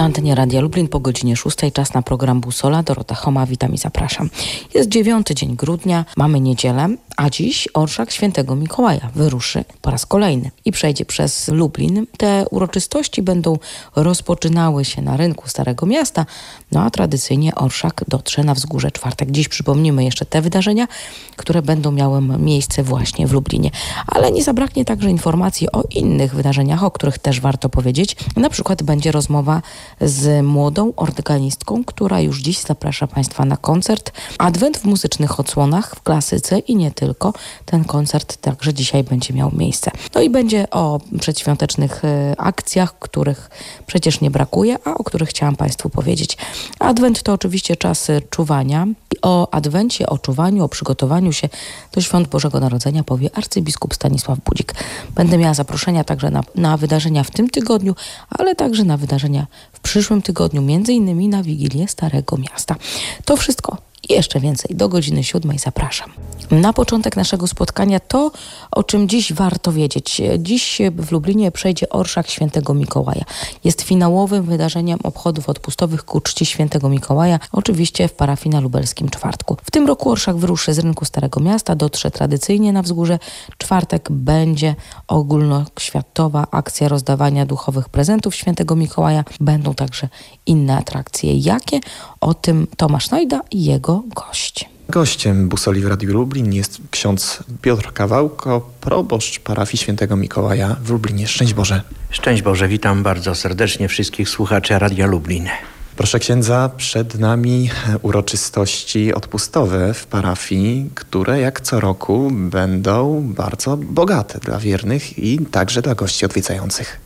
antenie Radia Lublin po godzinie 6. Czas na program Busola. Dorota Choma, witam i zapraszam. Jest 9 dzień grudnia, mamy niedzielę, a dziś orszak Świętego Mikołaja wyruszy po raz kolejny i przejdzie przez Lublin. Te uroczystości będą rozpoczynały się na rynku Starego Miasta, no a tradycyjnie orszak dotrze na Wzgórze Czwartek. Dziś przypomnimy jeszcze te wydarzenia, które będą miały miejsce właśnie w Lublinie. Ale nie zabraknie także informacji o innych wydarzeniach, o których też warto powiedzieć. Na przykład będzie rozmowa z młodą organistką, która już dziś zaprasza Państwa na koncert Adwent w muzycznych odsłonach w klasyce i nie tylko. Ten koncert także dzisiaj będzie miał miejsce. No i będzie o przedświątecznych akcjach, których przecież nie brakuje, a o których chciałam Państwu powiedzieć. Adwent to oczywiście czas czuwania. O Adwencie, o czuwaniu, o przygotowaniu się do Świąt Bożego Narodzenia powie arcybiskup Stanisław Budzik. Będę miała zaproszenia także na wydarzenia w tym tygodniu, ale także na wydarzenia w przyszłym tygodniu, między innymi na Wigilię Starego Miasta. To wszystko i jeszcze więcej do godziny 7. Zapraszam. Na początek naszego spotkania to, o czym dziś warto wiedzieć. Dziś w Lublinie przejdzie orszak Świętego Mikołaja. Jest finałowym wydarzeniem obchodów odpustowych ku czci Świętego Mikołaja, oczywiście w parafii na Lubelskim Czwartku. W tym roku orszak wyruszy z rynku Starego Miasta, dotrze tradycyjnie na Wzgórze Czwartek. Będzie ogólnoświatowa akcja rozdawania duchowych prezentów Świętego Mikołaja. Będą także inne atrakcje. Jakie? O tym Tomasz Najda i jego gość. Gościem Busoli w Radiu Lublin jest ksiądz Piotr Kawałko, proboszcz parafii Świętego Mikołaja w Lublinie. Szczęść Boże. Szczęść Boże, witam bardzo serdecznie wszystkich słuchaczy Radia Lublin. Proszę księdza, przed nami uroczystości odpustowe w parafii, które jak co roku będą bardzo bogate dla wiernych i także dla gości odwiedzających.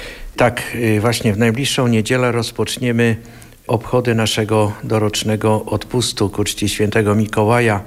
Tak, właśnie w najbliższą niedzielę rozpoczniemy obchody naszego dorocznego odpustu ku czci Świętego Mikołaja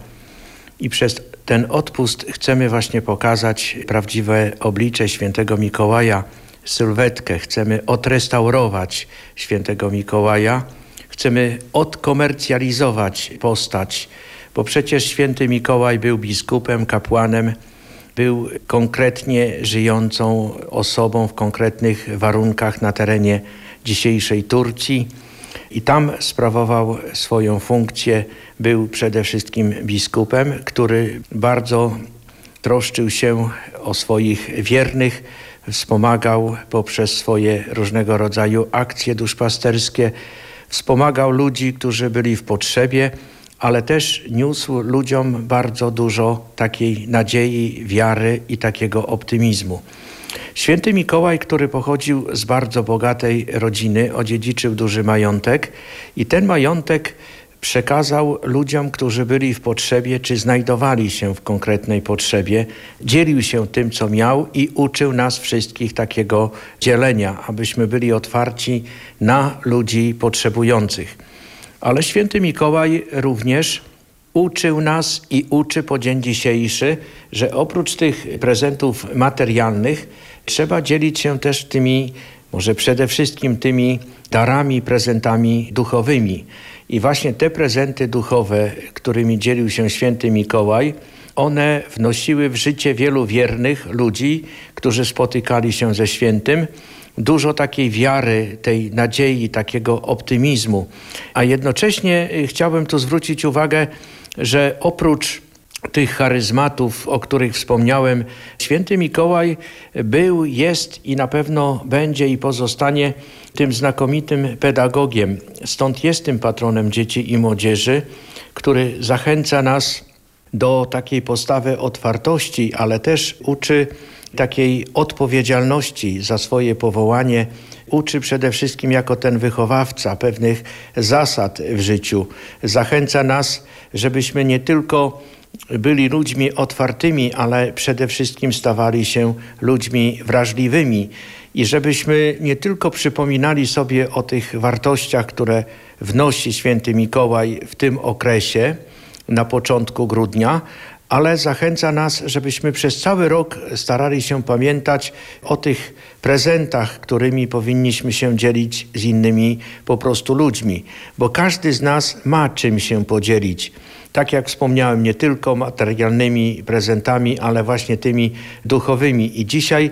i przez ten odpust chcemy właśnie pokazać prawdziwe oblicze Świętego Mikołaja, sylwetkę. Chcemy odrestaurować Świętego Mikołaja, chcemy odkomercjalizować postać, bo przecież Święty Mikołaj był biskupem, kapłanem, był konkretnie żyjącą osobą w konkretnych warunkach na terenie dzisiejszej Turcji. I tam sprawował swoją funkcję, był przede wszystkim biskupem, który bardzo troszczył się o swoich wiernych, wspomagał poprzez swoje różnego rodzaju akcje duszpasterskie, wspomagał ludzi, którzy byli w potrzebie, ale też niósł ludziom bardzo dużo takiej nadziei, wiary i takiego optymizmu. Święty Mikołaj, który pochodził z bardzo bogatej rodziny, odziedziczył duży majątek i ten majątek przekazał ludziom, którzy byli w potrzebie, czy znajdowali się w konkretnej potrzebie. Dzielił się tym, co miał i uczył nas wszystkich takiego dzielenia, abyśmy byli otwarci na ludzi potrzebujących. Ale Święty Mikołaj również uczył nas i uczy po dzień dzisiejszy, że oprócz tych prezentów materialnych trzeba dzielić się też tymi, może przede wszystkim tymi darami, prezentami duchowymi. I właśnie te prezenty duchowe, którymi dzielił się Święty Mikołaj, one wnosiły w życie wielu wiernych ludzi, którzy spotykali się ze Świętym, dużo takiej wiary, tej nadziei, takiego optymizmu. A jednocześnie chciałbym tu zwrócić uwagę, że oprócz tych charyzmatów, o których wspomniałem, Święty Mikołaj był, jest i na pewno będzie i pozostanie tym znakomitym pedagogiem. Stąd jest tym patronem dzieci i młodzieży, który zachęca nas do takiej postawy otwartości, ale też uczy takiej odpowiedzialności za swoje powołanie. Uczy przede wszystkim jako ten wychowawca pewnych zasad w życiu. Zachęca nas, żebyśmy nie tylko byli ludźmi otwartymi, ale przede wszystkim stawali się ludźmi wrażliwymi i żebyśmy nie tylko przypominali sobie o tych wartościach, które wnosi Święty Mikołaj w tym okresie, na początku grudnia, ale zachęca nas, żebyśmy przez cały rok starali się pamiętać o tych prezentach, którymi powinniśmy się dzielić z innymi po prostu ludźmi, bo każdy z nas ma czym się podzielić. Tak jak wspomniałem, nie tylko materialnymi prezentami, ale właśnie tymi duchowymi. I dzisiaj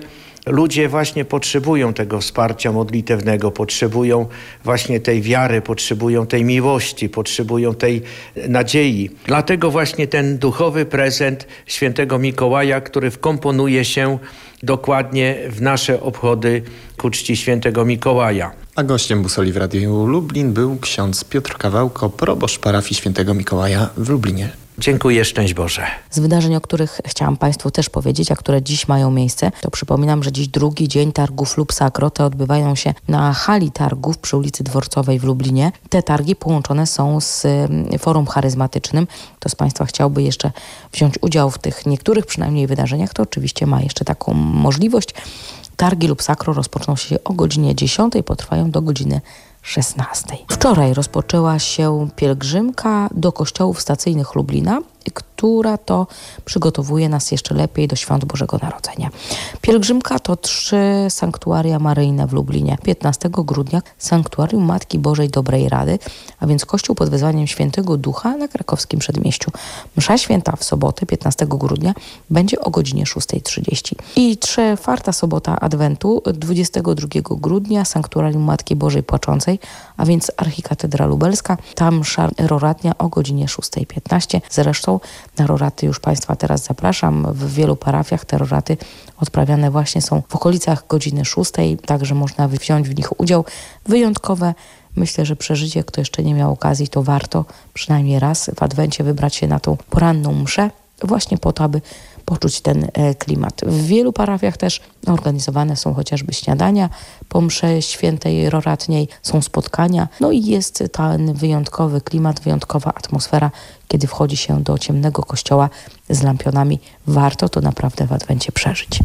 Ludzie właśnie potrzebują tego wsparcia modlitewnego, potrzebują właśnie tej wiary, potrzebują tej miłości, potrzebują tej nadziei. Dlatego właśnie ten duchowy prezent świętego Mikołaja, który wkomponuje się dokładnie w nasze obchody ku czci świętego Mikołaja. A gościem Busoli w Radiu Lublin był ksiądz Piotr Kawałko, proboszcz parafii świętego Mikołaja w Lublinie. Dziękuję, szczęść Boże. Z wydarzeń, o których chciałam Państwu też powiedzieć, a które dziś mają miejsce, to przypominam, że dziś drugi dzień targów Lub Sacro. Te odbywają się na hali targów przy ulicy Dworcowej w Lublinie. Te targi połączone są z forum charyzmatycznym. Kto z Państwa chciałby jeszcze wziąć udział w tych niektórych przynajmniej wydarzeniach, to oczywiście ma jeszcze taką możliwość. Targi Lub Sacro rozpoczną się o godzinie 10, potrwają do godziny 16. Wczoraj rozpoczęła się pielgrzymka do kościołów stacyjnych Lublina, która to przygotowuje nas jeszcze lepiej do Świąt Bożego Narodzenia. Pielgrzymka to 3 sanktuaria maryjne w Lublinie. 15 grudnia sanktuarium Matki Bożej Dobrej Rady, a więc kościół pod wezwaniem Świętego Ducha na krakowskim Przedmieściu. Msza święta w sobotę 15 grudnia będzie o godzinie 6:30. I 4. sobota Adwentu 22 grudnia sanktuarium Matki Bożej Płaczącej, a więc archikatedra lubelska. Tam msza roratnia o godzinie 6:15. Zresztą na roraty już Państwa teraz zapraszam. W wielu parafiach te roraty odprawiane właśnie są w okolicach godziny 6, także można wziąć w nich udział. Wyjątkowe, myślę, że przeżycie, kto jeszcze nie miał okazji, to warto przynajmniej raz w Adwencie wybrać się na tą poranną mszę, właśnie po to, aby poczuć ten klimat. W wielu parafiach też organizowane są chociażby śniadania po mszy świętej roratniej, są spotkania, no i jest ten wyjątkowy klimat, wyjątkowa atmosfera, kiedy wchodzi się do ciemnego kościoła z lampionami. Warto to naprawdę w Adwencie przeżyć.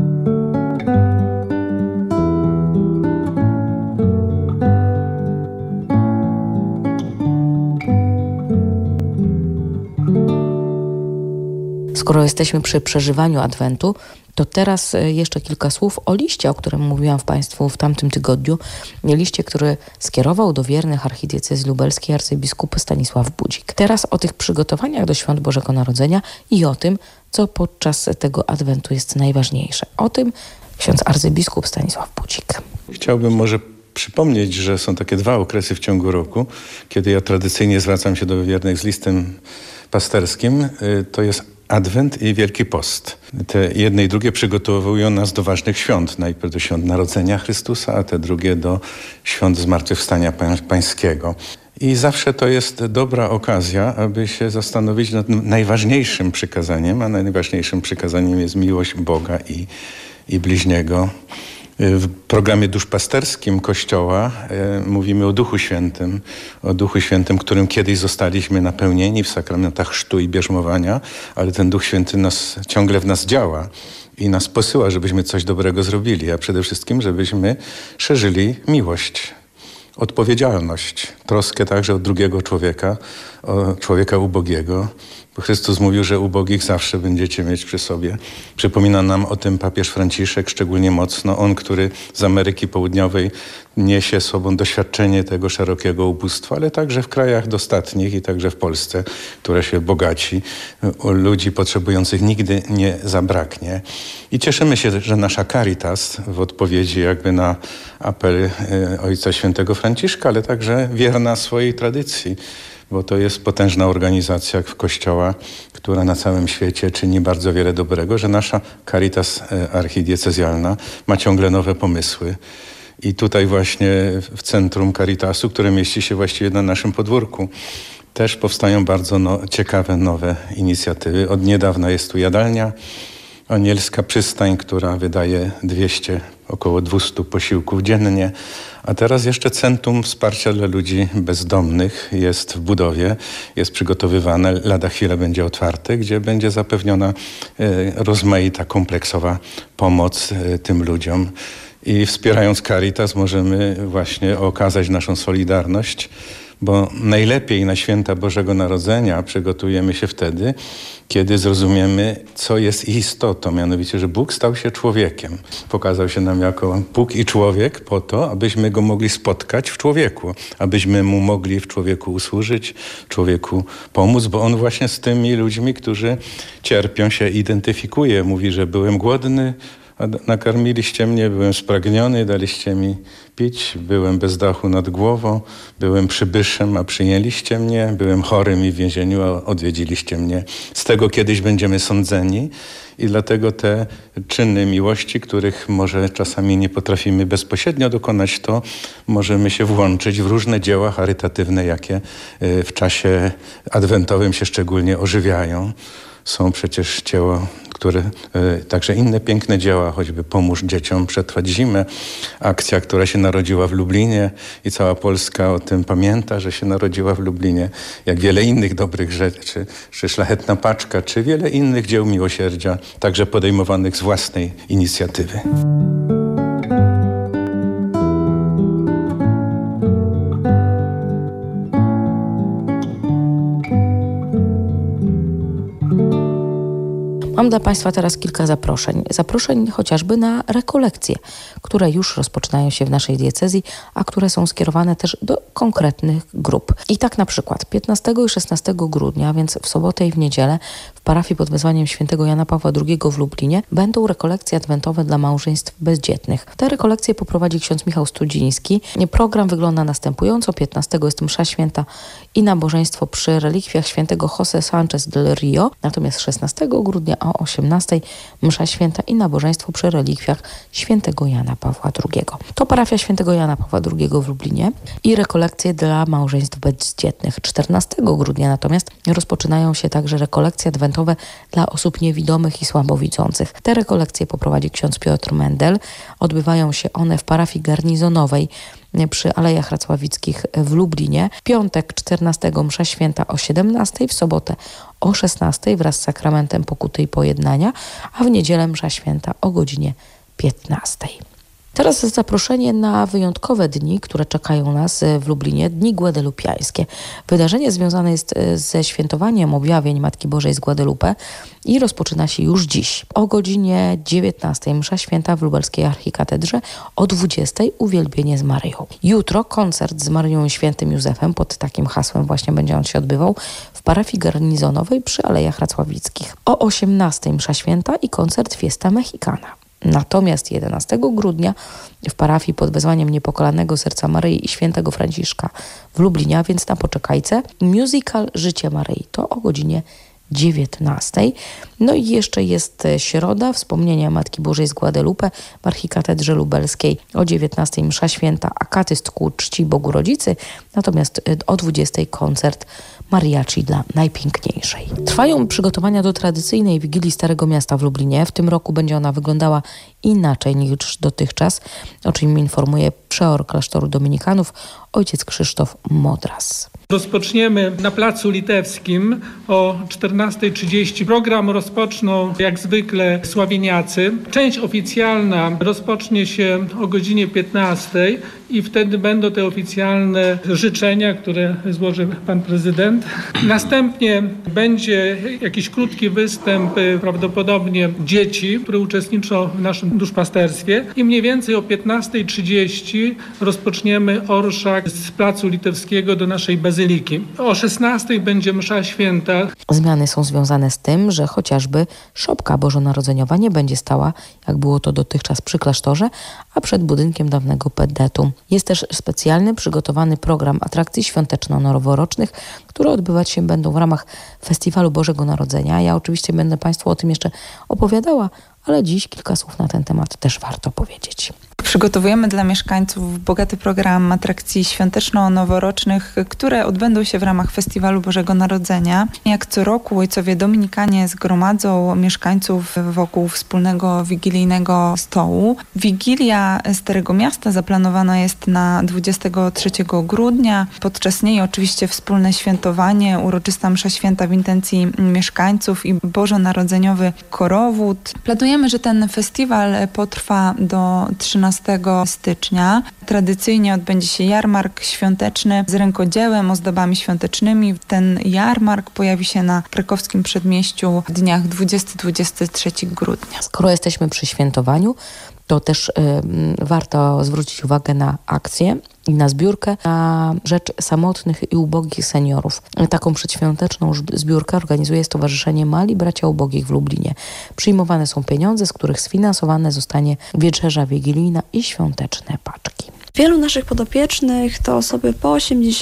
Skoro jesteśmy przy przeżywaniu Adwentu, to teraz jeszcze kilka słów o liście, o którym mówiłam Państwu w tamtym tygodniu. Liście, który skierował do wiernych archidiecezji lubelskiej arcybiskup Stanisław Budzik. Teraz o tych przygotowaniach do Świąt Bożego Narodzenia i o tym, co podczas tego Adwentu jest najważniejsze. O tym ksiądz arcybiskup Stanisław Budzik. Chciałbym może przypomnieć, że są takie 2 okresy w ciągu roku, kiedy ja tradycyjnie zwracam się do wiernych z listem pasterskim. To jest Adwent i Wielki Post. Te jedne i drugie przygotowują nas do ważnych świąt. Najpierw do świąt Narodzenia Chrystusa, a te drugie do świąt Zmartwychwstania Pańskiego. I zawsze to jest dobra okazja, aby się zastanowić nad najważniejszym przykazaniem, a najważniejszym przykazaniem jest miłość Boga i bliźniego. W programie duszpasterskim Kościoła mówimy o Duchu Świętym, którym kiedyś zostaliśmy napełnieni w sakramentach chrztu i bierzmowania, ale ten Duch Święty ciągle w nas działa i nas posyła, żebyśmy coś dobrego zrobili, a przede wszystkim, żebyśmy szerzyli miłość, odpowiedzialność, troskę także o drugiego człowieka, o człowieka ubogiego. Bo Chrystus mówił, że ubogich zawsze będziecie mieć przy sobie. Przypomina nam o tym papież Franciszek szczególnie mocno. On, który z Ameryki Południowej niesie sobą doświadczenie tego szerokiego ubóstwa, ale także w krajach dostatnich i także w Polsce, która się bogaci. Ludzi potrzebujących nigdy nie zabraknie. I cieszymy się, że nasza Caritas w odpowiedzi jakby na apel Ojca Świętego Franciszka, ale także wierna swojej tradycji, bo to jest potężna organizacja Kościoła, która na całym świecie czyni bardzo wiele dobrego, że nasza Caritas archidiecezjalna ma ciągle nowe pomysły. I tutaj właśnie w centrum Caritasu, które mieści się właściwie na naszym podwórku, też powstają bardzo ciekawe, nowe inicjatywy. Od niedawna jest tu jadalnia anielska Przystań, która wydaje około 200 posiłków dziennie. A teraz jeszcze Centrum Wsparcia dla Ludzi Bezdomnych jest w budowie, jest przygotowywane, lada chwilę będzie otwarte, gdzie będzie zapewniona rozmaita, kompleksowa pomoc tym ludziom. I wspierając Caritas możemy właśnie okazać naszą solidarność, bo najlepiej na święta Bożego Narodzenia przygotujemy się wtedy, kiedy zrozumiemy, co jest istotą, mianowicie, że Bóg stał się człowiekiem. Pokazał się nam jako Bóg i człowiek po to, abyśmy Go mogli spotkać w człowieku, abyśmy Mu mogli w człowieku usłużyć, człowieku pomóc, bo On właśnie z tymi ludźmi, którzy cierpią, się identyfikuje. Mówi, że byłem głodny, Nakarmiliście mnie, byłem spragniony, daliście mi pić, byłem bez dachu nad głową, byłem przybyszem, a przyjęliście mnie, byłem chorym i w więzieniu, a odwiedziliście mnie. Z tego kiedyś będziemy sądzeni i dlatego te czyny miłości, których może czasami nie potrafimy bezpośrednio dokonać, to możemy się włączyć w różne dzieła charytatywne, jakie w czasie adwentowym się szczególnie ożywiają. Są przecież dzieła, które także inne piękne dzieła, choćby Pomóż dzieciom przetrwać zimę. Akcja, która się narodziła w Lublinie i cała Polska o tym pamięta, że się narodziła w Lublinie. Jak wiele innych dobrych rzeczy, czy Szlachetna Paczka, czy wiele innych dzieł miłosierdzia, także podejmowanych z własnej inicjatywy. Mam dla Państwa teraz kilka zaproszeń. Zaproszeń chociażby na rekolekcje, które już rozpoczynają się w naszej diecezji, a które są skierowane też do konkretnych grup. I tak na przykład 15 i 16 grudnia, więc w sobotę i w niedzielę w parafii pod wezwaniem świętego Jana Pawła II w Lublinie będą rekolekcje adwentowe dla małżeństw bezdzietnych. Te rekolekcje poprowadzi ksiądz Michał Studziński. Program wygląda następująco. 15 jest msza święta i nabożeństwo przy relikwiach świętego José Sánchez del Rio, natomiast 16 grudnia o 18 msza święta i nabożeństwo przy relikwiach świętego Jana Pawła II. To parafia świętego Jana Pawła II w Lublinie i rekolekcje dla małżeństw bezdzietnych. 14 grudnia natomiast rozpoczynają się także rekolekcje adwentowe dla osób niewidomych i słabowidzących. Te rekolekcje poprowadzi ksiądz Piotr Mendel. Odbywają się one w parafii garnizonowej przy Alejach Racławickich w Lublinie. W piątek 14 msza święta o 17, w sobotę o 16 wraz z sakramentem pokuty i pojednania, a w niedzielę msza święta o godzinie 15. Teraz zaproszenie na wyjątkowe dni, które czekają nas w Lublinie, Dni Guadalupiańskie. Wydarzenie związane jest ze świętowaniem objawień Matki Bożej z Guadalupe i rozpoczyna się już dziś. O godzinie 19 msza święta w lubelskiej archikatedrze, o 20 uwielbienie z Maryją. Jutro koncert z Maryją i Świętym Józefem, pod takim hasłem właśnie będzie on się odbywał, w parafii garnizonowej przy Alejach Racławickich. O 18 msza święta i koncert Fiesta Mexicana. Natomiast 11 grudnia w parafii pod wezwaniem Niepokalanego Serca Maryi i Świętego Franciszka w Lublinie, a więc na poczekajce, musical Życie Maryi, to o godzinie 19. No i jeszcze jest środa, wspomnienia Matki Bożej z Guadalupe w archikatedrze lubelskiej o 19 msza święta, akatyst ku czci Bogu Rodzicy, natomiast o 20 koncert mariachi dla Najpiękniejszej. Trwają przygotowania do tradycyjnej Wigilii Starego Miasta w Lublinie. W tym roku będzie ona wyglądała inaczej niż dotychczas, o czym informuje przeor klasztoru dominikanów ojciec Krzysztof Modras. Rozpoczniemy na Placu Litewskim o 14:30. Program rozpoczną jak zwykle sławieniacy. Część oficjalna rozpocznie się o godzinie 15 i wtedy będą te oficjalne życzenia, które złoży pan prezydent. Następnie będzie jakiś krótki występ prawdopodobnie dzieci, które uczestniczą w naszym duszpasterstwie i mniej więcej o 15:30 rozpoczniemy orszak z Placu Litewskiego do naszej bazyliki. O 16:00 będzie msza święta. Zmiany są związane z tym, że chociażby szopka bożonarodzeniowa nie będzie stała, jak było to dotychczas przy klasztorze, a przed budynkiem dawnego PEDET-u. Jest też specjalny, przygotowany program atrakcji świąteczno-noworocznych, które odbywać się będą w ramach Festiwalu Bożego Narodzenia. Ja oczywiście będę Państwu o tym jeszcze opowiadała, ale dziś kilka słów na ten temat też warto powiedzieć. Przygotowujemy dla mieszkańców bogaty program atrakcji świąteczno-noworocznych, które odbędą się w ramach Festiwalu Bożego Narodzenia. Jak co roku ojcowie dominikanie zgromadzą mieszkańców wokół wspólnego wigilijnego stołu. Wigilia Starego Miasta zaplanowana jest na 23 grudnia. Podczas niej oczywiście wspólne świętowanie, uroczysta msza święta w intencji mieszkańców i bożonarodzeniowy korowód. Planujemy, że ten festiwal potrwa do 13 stycznia. Tradycyjnie odbędzie się jarmark świąteczny z rękodziełem, ozdobami świątecznymi. Ten jarmark pojawi się na krakowskim przedmieściu w dniach 20-23 grudnia. Skoro jesteśmy przy świętowaniu, to też warto zwrócić uwagę na akcję i na zbiórkę na rzecz samotnych i ubogich seniorów. Taką przedświąteczną zbiórkę organizuje Stowarzyszenie Mali Bracia Ubogich w Lublinie. Przyjmowane są pieniądze, z których sfinansowane zostanie wieczerza wigilijna i świąteczne paczki. Wielu naszych podopiecznych to osoby po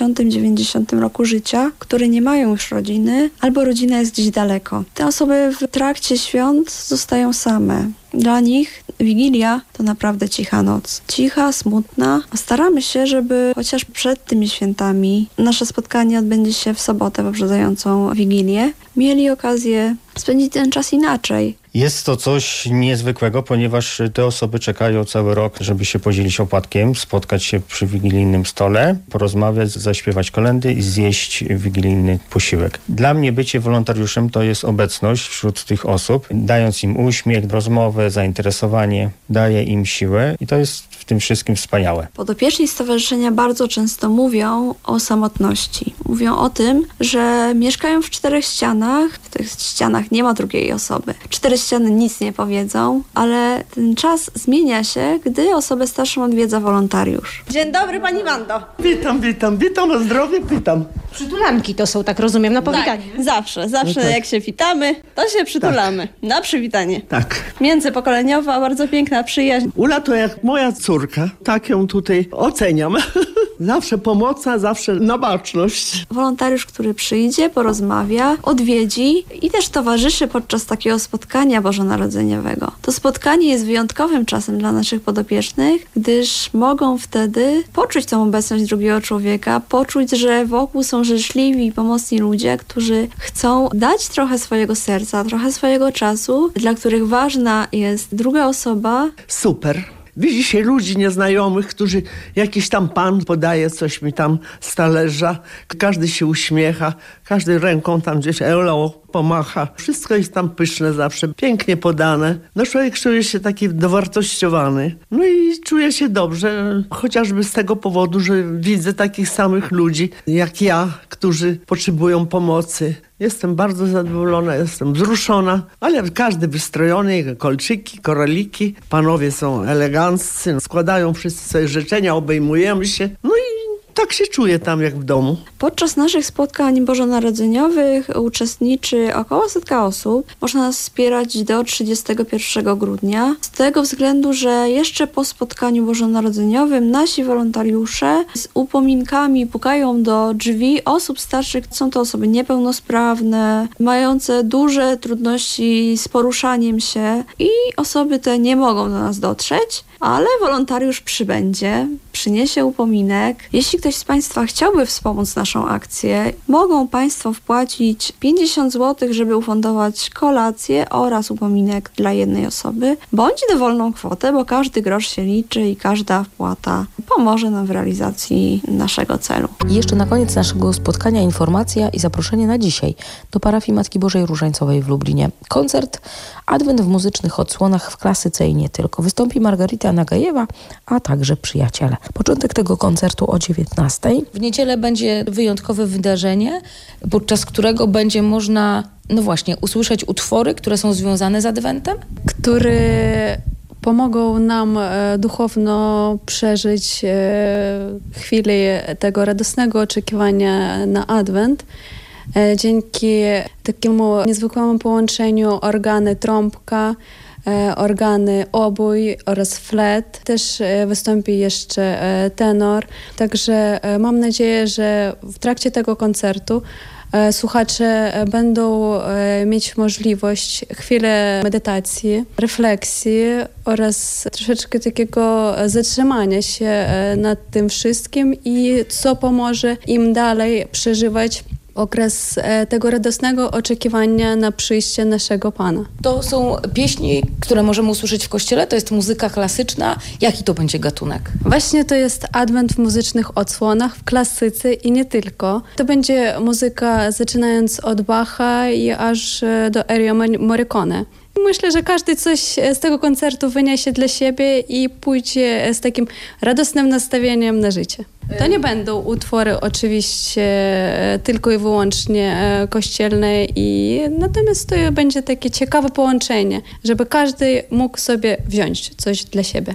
80-90 roku życia, które nie mają już rodziny, albo rodzina jest gdzieś daleko. Te osoby w trakcie świąt zostają same. Dla nich Wigilia to naprawdę cicha noc. Cicha, smutna. Staramy się, żeby chociaż przed tymi świętami nasze spotkanie odbędzie się w sobotę poprzedzającą Wigilię. Mieli okazję spędzić ten czas inaczej. Jest to coś niezwykłego, ponieważ te osoby czekają cały rok, żeby się podzielić opłatkiem, spotkać się przy wigilijnym stole, porozmawiać, zaśpiewać kolędy i zjeść wigilijny posiłek. Dla mnie bycie wolontariuszem to jest obecność wśród tych osób, dając im uśmiech, rozmowę, zainteresowanie, daje im siłę i to jest w tym wszystkim wspaniałe. Podopieczni stowarzyszenia bardzo często mówią o samotności. Mówią o tym, że mieszkają w 4 ścianach, w tych ścianach nie ma drugiej osoby. 4 ściany nic nie powiedzą, ale ten czas zmienia się, gdy osobę starszą odwiedza wolontariusz. Dzień dobry, pani Wando. Witam, o zdrowie pytam. Przytulanki to są, tak rozumiem, na powitanie. Tak, zawsze No tak. jak się witamy, to się przytulamy. Na przywitanie. Tak. Międzypokoleniowa, bardzo piękna przyjaźń. Ula to jak moja córka, tak ją tutaj oceniam. Zawsze pomocna, zawsze na baczność. Wolontariusz, który przyjdzie, porozmawia, odwiedzi i też towarzyszy podczas takiego spotkania bożonarodzeniowego. To spotkanie jest wyjątkowym czasem dla naszych podopiecznych, gdyż mogą wtedy poczuć tą obecność drugiego człowieka, poczuć, że wokół są życzliwi i pomocni ludzie, którzy chcą dać trochę swojego serca, trochę swojego czasu, dla których ważna jest druga osoba. Super. Widzi się ludzi nieznajomych, którzy jakiś tam pan podaje coś mi tam z talerza. Każdy się uśmiecha, każdy ręką tam gdzieś elo pomacha. Wszystko jest tam pyszne zawsze, pięknie podane. No człowiek czuje się taki dowartościowany. No i czuje się dobrze, chociażby z tego powodu, że widzę takich samych ludzi jak ja, którzy potrzebują pomocy. Jestem bardzo zadowolona, jestem wzruszona, ale każdy wystrojony, kolczyki, koraliki. Panowie są eleganccy, składają wszyscy sobie życzenia, obejmujemy się. No i tak się czuję tam jak w domu. Podczas naszych spotkań bożonarodzeniowych uczestniczy około 100 osób. Można nas wspierać do 31 grudnia. Z tego względu, że jeszcze po spotkaniu bożonarodzeniowym nasi wolontariusze z upominkami pukają do drzwi osób starszych. Są to osoby niepełnosprawne, mające duże trudności z poruszaniem się i osoby te nie mogą do nas dotrzeć, ale wolontariusz przybędzie, przyniesie upominek. Jeśli ktoś z Państwa chciałby wspomóc naszą akcję, mogą Państwo wpłacić 50 zł, żeby ufundować kolację oraz upominek dla jednej osoby, bądź dowolną kwotę, bo każdy grosz się liczy i każda wpłata pomoże nam w realizacji naszego celu. I jeszcze na koniec naszego spotkania informacja i zaproszenie na dzisiaj do parafii Matki Bożej Różańcowej w Lublinie. Koncert Adwent w muzycznych odsłonach w klasyce i nie tylko. Wystąpi Margarita Nagajewa, a także przyjaciele. Początek tego koncertu o 19:00. W niedzielę będzie wyjątkowe wydarzenie, podczas którego będzie można, usłyszeć utwory, które są związane z Adwentem. Które pomogą nam duchowno przeżyć chwilę tego radosnego oczekiwania na Adwent. Dzięki takiemu niezwykłemu połączeniu organy trąbka, organy obój oraz flet. Też wystąpi jeszcze tenor. Także mam nadzieję, że w trakcie tego koncertu słuchacze będą mieć możliwość chwilę medytacji, refleksji oraz troszeczkę takiego zatrzymania się nad tym wszystkim i co pomoże im dalej przeżywać okres tego radosnego oczekiwania na przyjście naszego Pana. To są pieśni, które możemy usłyszeć w kościele, to jest muzyka klasyczna. Jaki to będzie gatunek? Właśnie to jest Adwent w muzycznych odsłonach, w klasyce i nie tylko. To będzie muzyka zaczynając od Bacha i aż do Ennio Morricone. Myślę, że każdy coś z tego koncertu wyniesie dla siebie i pójdzie z takim radosnym nastawieniem na życie. To nie będą utwory oczywiście tylko i wyłącznie kościelne, natomiast to będzie takie ciekawe połączenie, żeby każdy mógł sobie wziąć coś dla siebie.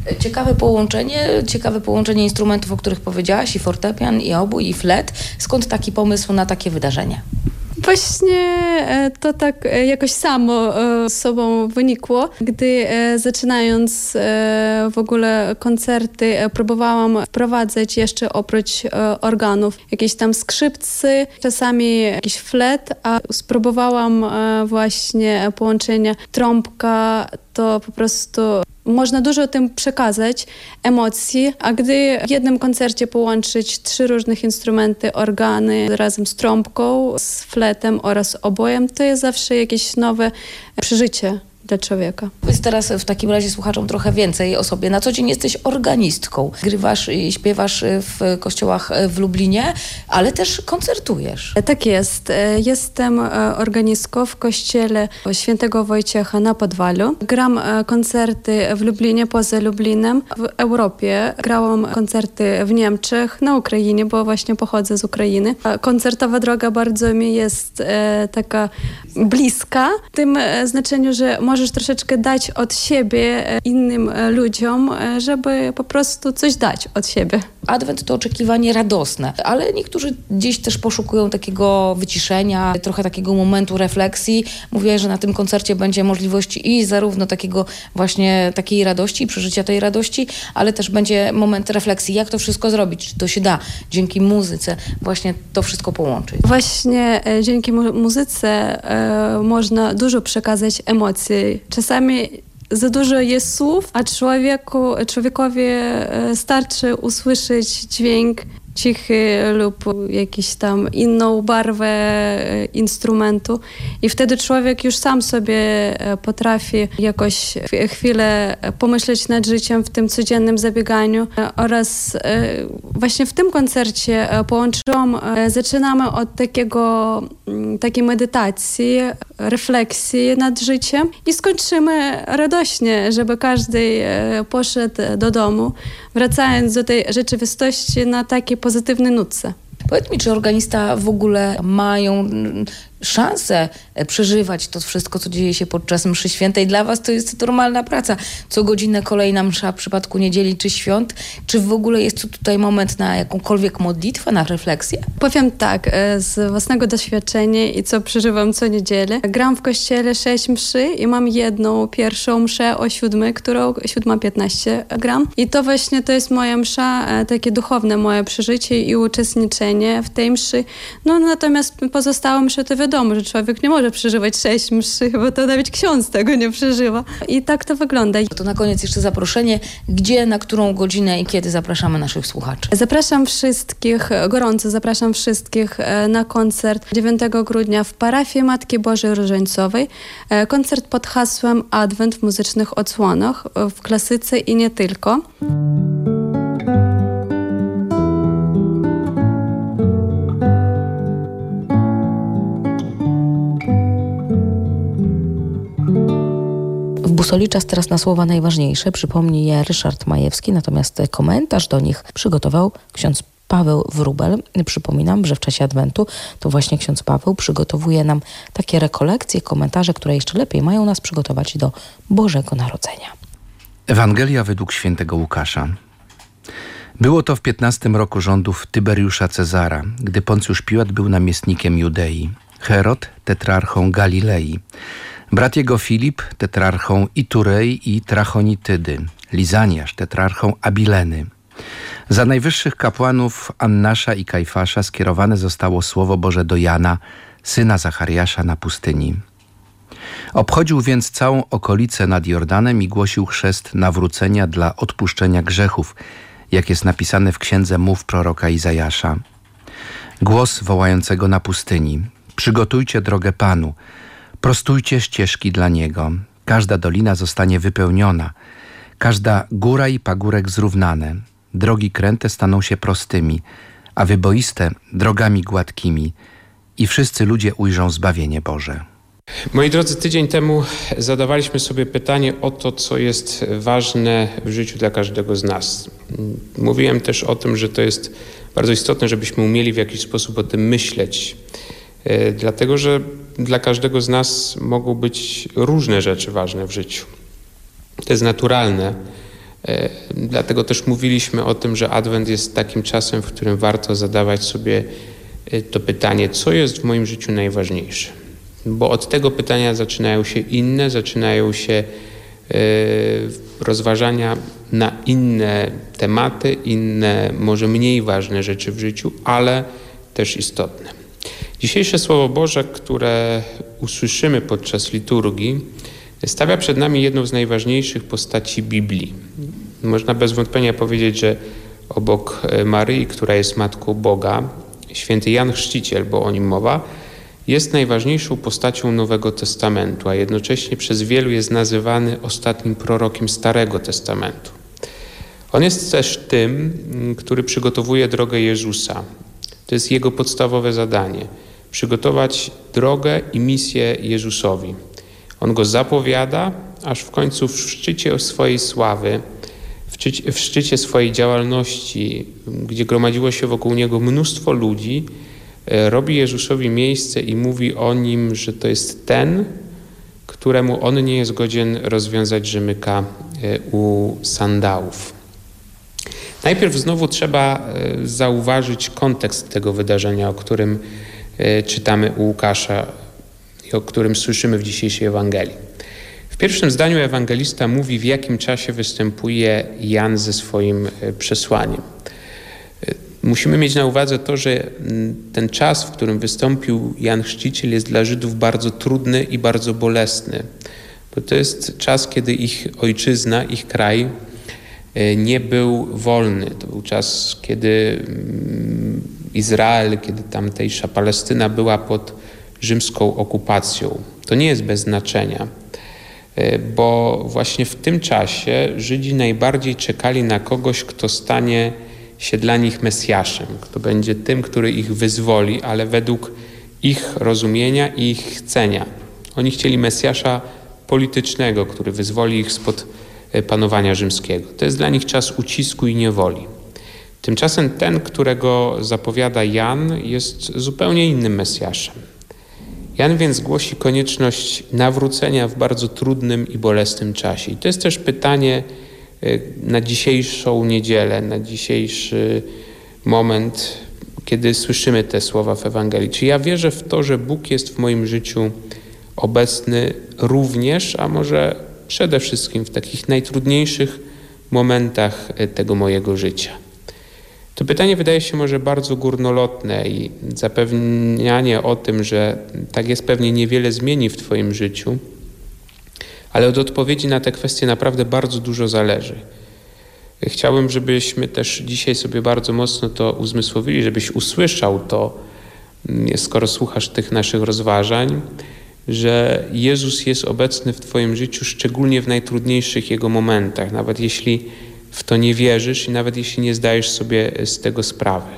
Ciekawe połączenie instrumentów, o których powiedziałaś, i fortepian, i obój, i flet. Skąd taki pomysł na takie wydarzenie? Właśnie to tak jakoś samo z sobą wynikło, gdy zaczynając w ogóle koncerty próbowałam wprowadzać jeszcze oprócz organów jakieś tam skrzypce, czasami jakiś flet, a spróbowałam właśnie połączenia trąbka, to po prostu można dużo o tym przekazać, emocji, a gdy w jednym koncercie połączyć 3 różne instrumenty, organy razem z trąbką, z fletem oraz obojem, to jest zawsze jakieś nowe przeżycie dla człowieka. Powiedz teraz w takim razie słuchaczom trochę więcej o sobie. Na co dzień jesteś organistką. Grywasz i śpiewasz w kościołach w Lublinie, ale też koncertujesz. Tak jest. Jestem organistką w kościele Świętego Wojciecha na Podwalu. Gram koncerty w Lublinie, poza Lublinem, w Europie. Grałam koncerty w Niemczech, na Ukrainie, bo właśnie pochodzę z Ukrainy. Koncertowa droga bardzo mi jest taka bliska, w tym znaczeniu, że możesz troszeczkę dać od siebie innym ludziom, żeby po prostu coś dać od siebie. Adwent to oczekiwanie radosne, ale niektórzy gdzieś też poszukują takiego wyciszenia, trochę takiego momentu refleksji. Mówiłaś, że na tym koncercie będzie możliwość i zarówno takiej radości, przeżycia tej radości, ale też będzie moment refleksji. Jak to wszystko zrobić? Czy to się da dzięki muzyce właśnie to wszystko połączyć? Właśnie dzięki muzyce można dużo przekazać emocji. Czasami za dużo jest słów, a człowiekowi starczy usłyszeć dźwięk cichy lub jakiś tam inną barwę instrumentu i wtedy człowiek już sam sobie potrafi jakoś chwilę pomyśleć nad życiem w tym codziennym zabieganiu oraz właśnie w tym koncercie połączyłam, zaczynamy od takiej medytacji, refleksji nad życiem i skończymy radośnie, żeby każdy poszedł do domu, wracając do tej rzeczywistości na takiej pozytywnej nutce. Powiedz mi, czy organista w ogóle mają szansę przeżywać to wszystko, co dzieje się podczas mszy świętej? Dla was to jest normalna praca. Co godzinę kolejna msza w przypadku niedzieli czy świąt. Czy w ogóle jest tutaj moment na jakąkolwiek modlitwę, na refleksję? Powiem tak, z własnego doświadczenia i co przeżywam co niedzielę. Gram w kościele 6 mszy i mam jedną pierwszą mszę o 7, którą 7:15 gram. I to właśnie to jest moja msza, takie duchowne moje przeżycie i uczestniczenie w tej mszy. No natomiast pozostałe mszy to wiadomo, że człowiek nie może przeżywać 6 mszy, bo to nawet ksiądz tego nie przeżywa. I tak to wygląda. To na koniec jeszcze zaproszenie. Gdzie, na którą godzinę i kiedy zapraszamy naszych słuchaczy? Gorąco zapraszam wszystkich na koncert 9 grudnia w parafii Matki Bożej Różańcowej. Koncert pod hasłem Adwent w muzycznych odsłonach, w klasyce i nie tylko. Busoli czas teraz na słowa najważniejsze. Przypomni je Ryszard Majewski, natomiast komentarz do nich przygotował ksiądz Paweł Wróbel. Przypominam, że w czasie Adwentu to właśnie ksiądz Paweł przygotowuje nam takie rekolekcje, komentarze, które jeszcze lepiej mają nas przygotować do Bożego Narodzenia. Ewangelia według świętego Łukasza. Było to w 15 roku rządów Tyberiusza Cezara, gdy Poncjusz Piłat był namiestnikiem Judei, Herod tetrarchą Galilei, brat jego Filip tetrarchą Iturei i Trachonitydy, Lizaniasz tetrarchą Abileny. Za najwyższych kapłanów Annasza i Kajfasza skierowane zostało Słowo Boże do Jana, syna Zachariasza na pustyni. Obchodził więc całą okolicę nad Jordanem i głosił chrzest nawrócenia dla odpuszczenia grzechów, jak jest napisane w księdze Mów proroka Izajasza. Głos wołającego na pustyni: przygotujcie drogę Panu, prostujcie ścieżki dla Niego. Każda dolina zostanie wypełniona, każda góra i pagórek zrównane. Drogi kręte staną się prostymi, a wyboiste drogami gładkimi i wszyscy ludzie ujrzą zbawienie Boże. Moi drodzy, tydzień temu zadawaliśmy sobie pytanie o to, co jest ważne w życiu dla każdego z nas. Mówiłem też o tym, że to jest bardzo istotne, żebyśmy umieli w jakiś sposób o tym myśleć. Dlatego, że dla każdego z nas mogą być różne rzeczy ważne w życiu. To jest naturalne. Dlatego też mówiliśmy o tym, że Adwent jest takim czasem, w którym warto zadawać sobie to pytanie, co jest w moim życiu najważniejsze. Bo od tego pytania zaczynają się rozważania na inne tematy, inne, może mniej ważne rzeczy w życiu, ale też istotne. Dzisiejsze Słowo Boże, które usłyszymy podczas liturgii, stawia przed nami jedną z najważniejszych postaci Biblii. Można bez wątpienia powiedzieć, że obok Maryi, która jest Matką Boga, święty Jan Chrzciciel, bo o nim mowa, jest najważniejszą postacią Nowego Testamentu, a jednocześnie przez wielu jest nazywany ostatnim prorokiem Starego Testamentu. On jest też tym, który przygotowuje drogę Jezusa. To jest jego podstawowe zadanie – przygotować drogę i misję Jezusowi. On go zapowiada, aż w końcu w szczycie swojej sławy, w szczycie swojej działalności, gdzie gromadziło się wokół niego mnóstwo ludzi, robi Jezusowi miejsce i mówi o nim, że to jest ten, któremu on nie jest godzien rozwiązać rzemyka u sandałów. Najpierw znowu trzeba zauważyć kontekst tego wydarzenia, o którym czytamy u Łukasza i o którym słyszymy w dzisiejszej Ewangelii. W pierwszym zdaniu ewangelista mówi, w jakim czasie występuje Jan ze swoim przesłaniem. Musimy mieć na uwadze to, że ten czas, w którym wystąpił Jan Chrzciciel, jest dla Żydów bardzo trudny i bardzo bolesny. Bo to jest czas, kiedy ich ojczyzna, ich kraj nie był wolny. To był czas, kiedy Izrael, kiedy tamtejsza Palestyna była pod rzymską okupacją. To nie jest bez znaczenia, bo właśnie w tym czasie Żydzi najbardziej czekali na kogoś, kto stanie się dla nich Mesjaszem, kto będzie tym, który ich wyzwoli, ale według ich rozumienia i ich chcenia. Oni chcieli Mesjasza politycznego, który wyzwoli ich spod panowania rzymskiego. To jest dla nich czas ucisku i niewoli. Tymczasem ten, którego zapowiada Jan, jest zupełnie innym Mesjaszem. Jan więc głosi konieczność nawrócenia w bardzo trudnym i bolesnym czasie. I to jest też pytanie na dzisiejszą niedzielę, na dzisiejszy moment, kiedy słyszymy te słowa w Ewangelii. Czy ja wierzę w to, że Bóg jest w moim życiu obecny również, a może przede wszystkim w takich najtrudniejszych momentach tego mojego życia? To pytanie wydaje się może bardzo górnolotne i zapewnianie o tym, że tak jest, pewnie niewiele zmieni w Twoim życiu, ale od odpowiedzi na te kwestie naprawdę bardzo dużo zależy. Chciałbym, żebyśmy też dzisiaj sobie bardzo mocno to uzmysłowili, żebyś usłyszał to, skoro słuchasz tych naszych rozważań, że Jezus jest obecny w Twoim życiu szczególnie w najtrudniejszych Jego momentach, nawet jeśli w to nie wierzysz i nawet jeśli nie zdajesz sobie z tego sprawy.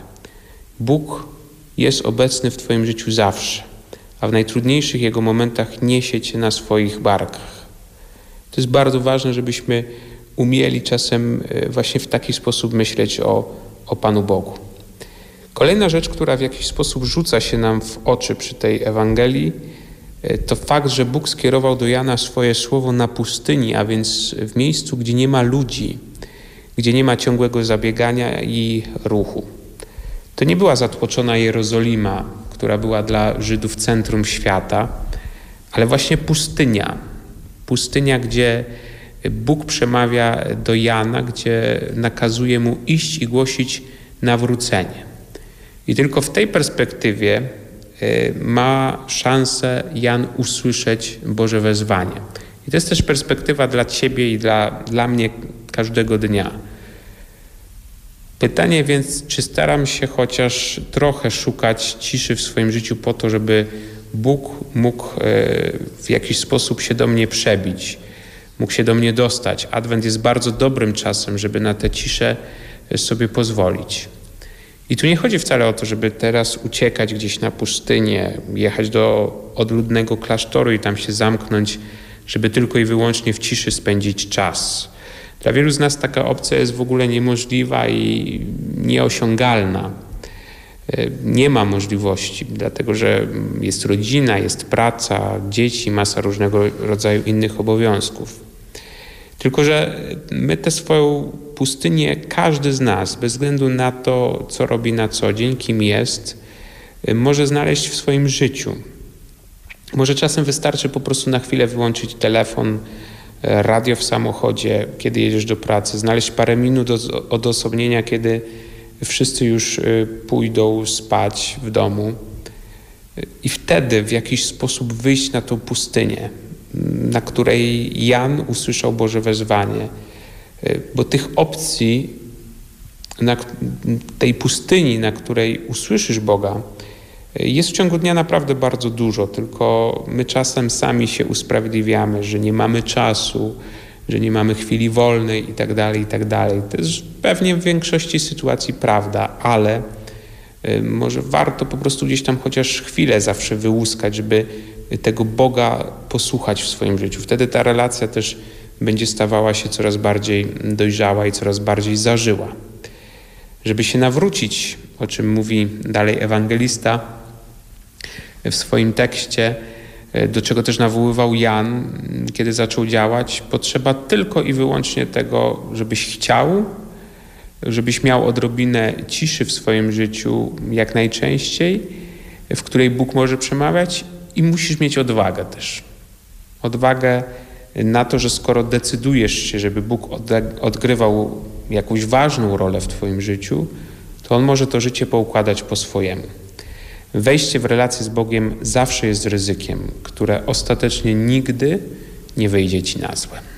Bóg jest obecny w Twoim życiu zawsze, a w najtrudniejszych Jego momentach niesie Cię na swoich barkach. To jest bardzo ważne, żebyśmy umieli czasem właśnie w taki sposób myśleć o Panu Bogu. Kolejna rzecz, która w jakiś sposób rzuca się nam w oczy przy tej Ewangelii, to fakt, że Bóg skierował do Jana swoje słowo na pustyni, a więc w miejscu, gdzie nie ma ludzi, gdzie nie ma ciągłego zabiegania i ruchu. To nie była zatłoczona Jerozolima, która była dla Żydów centrum świata, ale właśnie pustynia. Pustynia, gdzie Bóg przemawia do Jana, gdzie nakazuje mu iść i głosić nawrócenie. I tylko w tej perspektywie ma szansę Jan usłyszeć Boże wezwanie. I to jest też perspektywa dla Ciebie i dla mnie każdego dnia. Pytanie więc, czy staram się chociaż trochę szukać ciszy w swoim życiu po to, żeby Bóg mógł w jakiś sposób się do mnie przebić, mógł się do mnie dostać. Adwent jest bardzo dobrym czasem, żeby na tę ciszę sobie pozwolić. I tu nie chodzi wcale o to, żeby teraz uciekać gdzieś na pustynię, jechać do odludnego klasztoru i tam się zamknąć, żeby tylko i wyłącznie w ciszy spędzić czas. Dla wielu z nas taka opcja jest w ogóle niemożliwa i nieosiągalna. Nie ma możliwości, dlatego że jest rodzina, jest praca, dzieci, masa różnego rodzaju innych obowiązków. Tylko że my tę swoją pustynię, każdy z nas, bez względu na to, co robi na co dzień, kim jest, może znaleźć w swoim życiu. Może czasem wystarczy po prostu na chwilę wyłączyć telefon, radio w samochodzie, kiedy jedziesz do pracy, znaleźć parę minut odosobnienia, kiedy wszyscy już pójdą spać w domu i wtedy w jakiś sposób wyjść na tą pustynię, na której Jan usłyszał Boże wezwanie. Bo tych opcji, na tej pustyni, na której usłyszysz Boga, jest w ciągu dnia naprawdę bardzo dużo, tylko my czasem sami się usprawiedliwiamy, że nie mamy czasu, że nie mamy chwili wolnej i tak dalej, i tak dalej. To jest pewnie w większości sytuacji prawda, ale może warto po prostu gdzieś tam chociaż chwilę zawsze wyłuskać, żeby tego Boga posłuchać w swoim życiu. Wtedy ta relacja też będzie stawała się coraz bardziej dojrzała i coraz bardziej zażyła. Żeby się nawrócić, o czym mówi dalej ewangelista w swoim tekście, do czego też nawoływał Jan, kiedy zaczął działać, potrzeba tylko i wyłącznie tego, żebyś chciał, żebyś miał odrobinę ciszy w swoim życiu jak najczęściej, w której Bóg może przemawiać, i musisz mieć odwagę też. Odwagę na to, że skoro decydujesz się, żeby Bóg odgrywał jakąś ważną rolę w twoim życiu, to On może to życie poukładać po swojemu. Wejście w relację z Bogiem zawsze jest ryzykiem, które ostatecznie nigdy nie wyjdzie ci na złe.